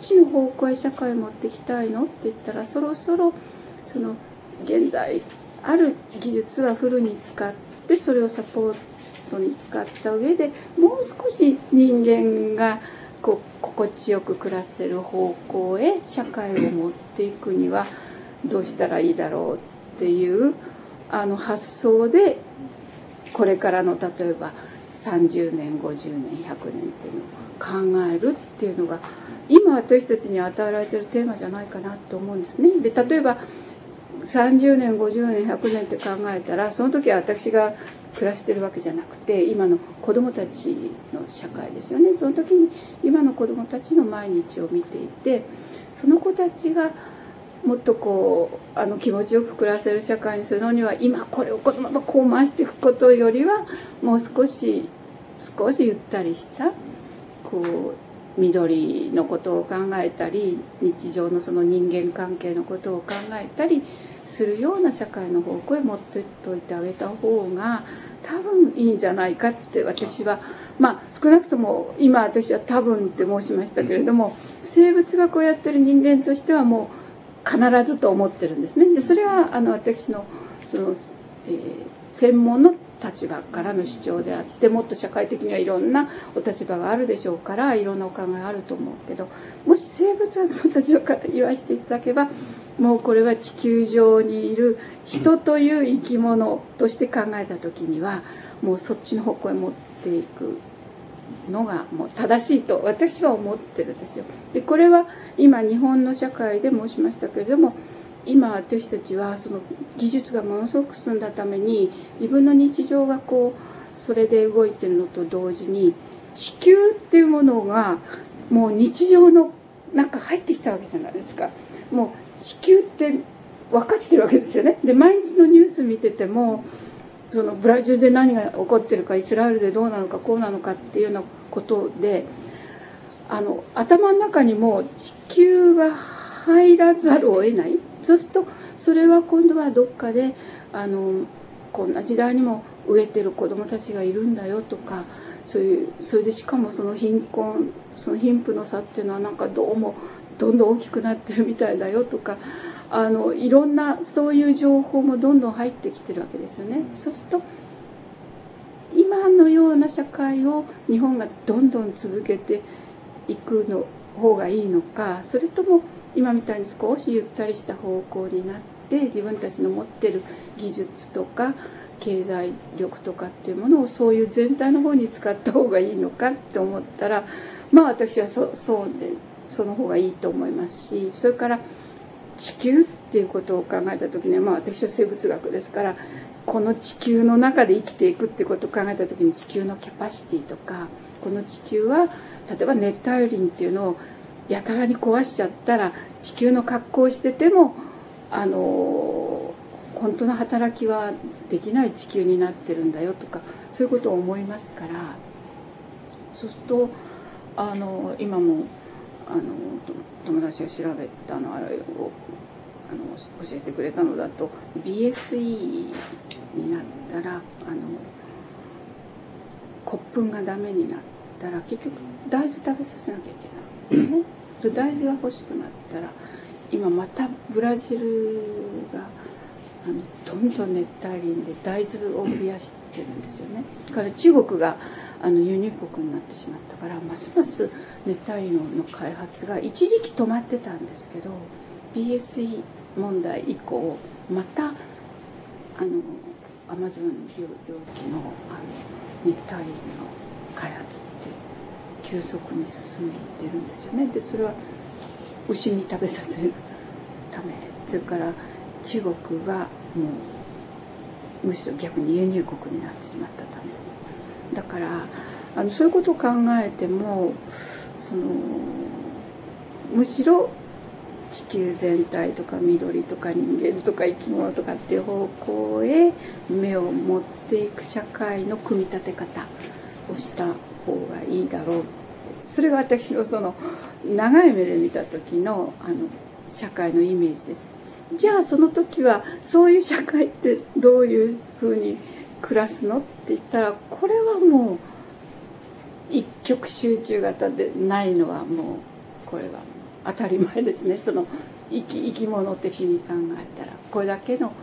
ちの方向へ社会を持っていきたいのって言ったら、そろそろその現代ある技術はフルに使ってそれをサポートに使った上で、もう少し人間が心地よく暮らせる方向へ社会を持っていくにはどうしたらいいだろうっていう発想で、これからの例えば30年50年100年っていうのを考えるっていうのが今私たちに与えられているテーマじゃないかなと思うんですね。で例えば30年50年100年って考えたら、その時は私が暮らしてるわけじゃなくて今の子どもたちの社会ですよね。その時に今の子どもたちの毎日を見ていて、その子たちがもっと気持ちよく暮らせる社会にするのには、今これをこのままこう回していくことよりはもう少しゆったりした緑のことを考えたり、日常のその人間関係のことを考えたりするような社会の方向へ持っていっておいてあげた方が多分いいんじゃないかって私は、少なくとも今私は多分って申しましたけれども、生物学をやってる人間としてはもう必ずと思ってるんですね。でそれは私の専門の立場からの主張であって、もっと社会的にはいろんなお立場があるでしょうから、いろんなお考えがあると思うけど、もし生物学の立場から言わせていただけば、もうこれは地球上にいる人という生き物として考えた時にはもうそっちの方向へ持っていくのがもう正しいと私は思ってるんですよ。でこれは今日本の社会で申しましたけれども、今私たちはその技術がものすごく進んだために自分の日常がそれで動いてるのと同時に、地球っていうものがもう日常の中入ってきたわけじゃないですか。もう地球って分かってるわけですよね。で毎日のニュース見てても、そのブラジルで何が起こってるか、イスラエルでどうなのかこうなのかっていうようなことで、頭の中にも地球が入らざるを得ない。そうするとそれは今度はどっかでこんな時代にも飢えてる子どもたちがいるんだよとか、それでしかもその貧富の差っていうのはなんかどうもどんどん大きくなってるみたいだよとか、いろんなそういう情報もどんどん入ってきてるわけですよね。そうすると今のような社会を日本がどんどん続けていくの方がいいのか、それとも今みたいに少しゆったりした方向になって自分たちの持ってる技術とか経済力とかっていうものをそういう全体の方に使った方がいいのかって思ったら、私はその方がいいと思いますし、それから地球っていうことを考えた時には、私は生物学ですから、この地球の中で生きていくっていうことを考えた時に、地球のキャパシティとか、この地球は例えば熱帯雨林っていうのをやたらに壊しちゃったら、地球の格好をしてても本当の働きはできない地球になってるんだよとか、そういうことを思いますから、そうすると今も友達が調べたあれを教えてくれたのだと、 BSE になったら骨粉がダメになったら結局大豆食べさせなきゃいけないんですよね。大豆が欲しくなったら、今またブラジルがどんどん熱帯林で大豆を増やしてるんですよね。だから中国が輸入国になってしまったから、ますます熱帯林の開発が一時期止まってたんですけど、 BSE 問題以降またアマゾン領域の熱帯林の開発って急速に進んでいってるんですよね。でそれは牛に食べさせるため、それから中国がもうむしろ逆に輸入国になってしまったためだから、そういうことを考えてもむしろ地球全体とか緑とか人間とか生き物とかっていう方向へ目を持っていく社会の組み立て方をした方がいいだろうって、それが私の長い目で見た時の社会のイメージです。じゃあその時はそういう社会ってどういうふうに暮らすのって言ったら、これはもう一極集中型でないのはもうこれは当たり前ですね。その生き物的に考えたらこれだけの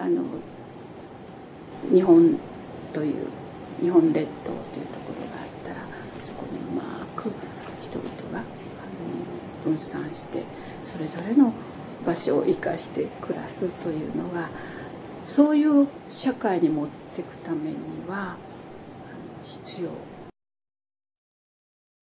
日本という日本列島というところがあったら、そこにうまく人々が分散してそれぞれの場所を生かして暮らすというのが、そういう社会に持っていくためには必要